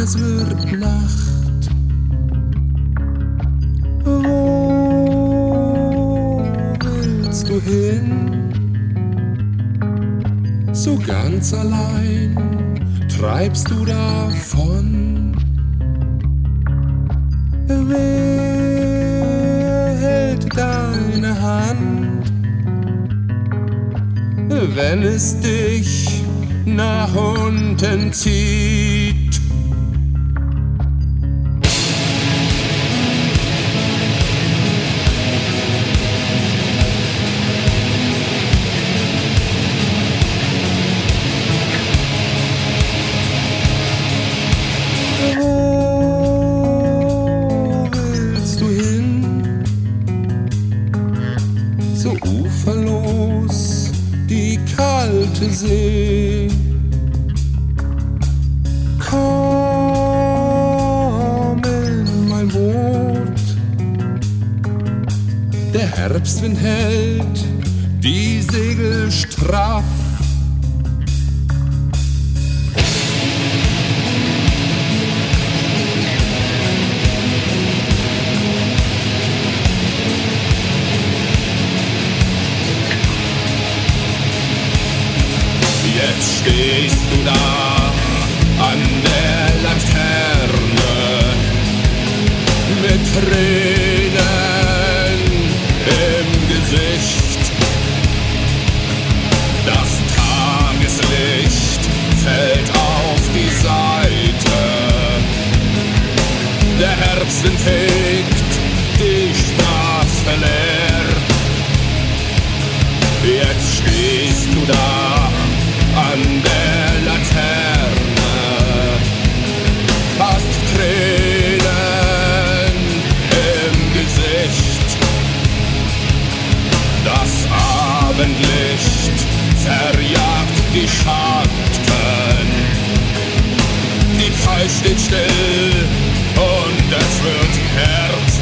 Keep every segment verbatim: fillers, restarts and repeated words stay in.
es wird Nacht. Wo willst du hin? So ganz allein treibst du davon. Wer hält deine Hand, wenn es dich nach unten zieht? So uferlos die kalte See. Komm in mein Boot. Der Herbstwind hält die Segel straff. Jetzt stehst du da an der Laterne mit Tränen im Gesicht. Das Tageslicht fällt auf die Seite. Der Herbstwind fegt die Straße leer. Jetzt stehst du da an der Laterne, hast Tränen im Gesicht. Das Abendlicht verjagt die Schatten. Die Zeit steht still und es wird Herbst.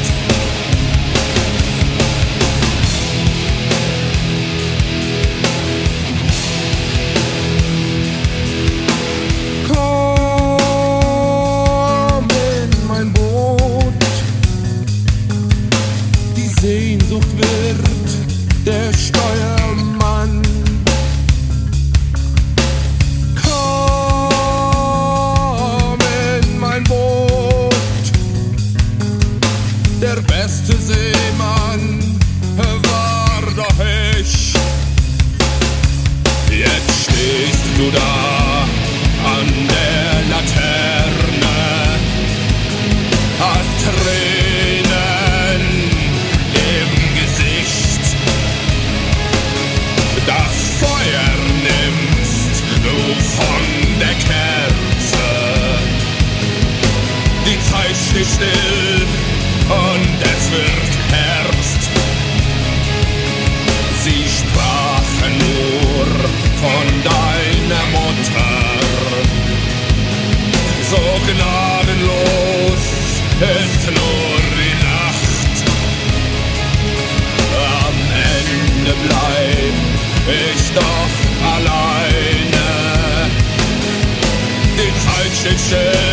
Sehnsucht wird der Steuermann. Komm in mein Boot. Der beste Seemann war doch ich. Jetzt stehst du da an der Laterne, hast Tränen im Gesicht. Das Feuer nimmst du von der Kerze. Die Zeit steht still und es wird Herbst. Sie sprachen nur von deiner Mutter. So gnadenlos ist nur die Nacht. Am Ende bleib ich doch alleine. Die Zeit steht still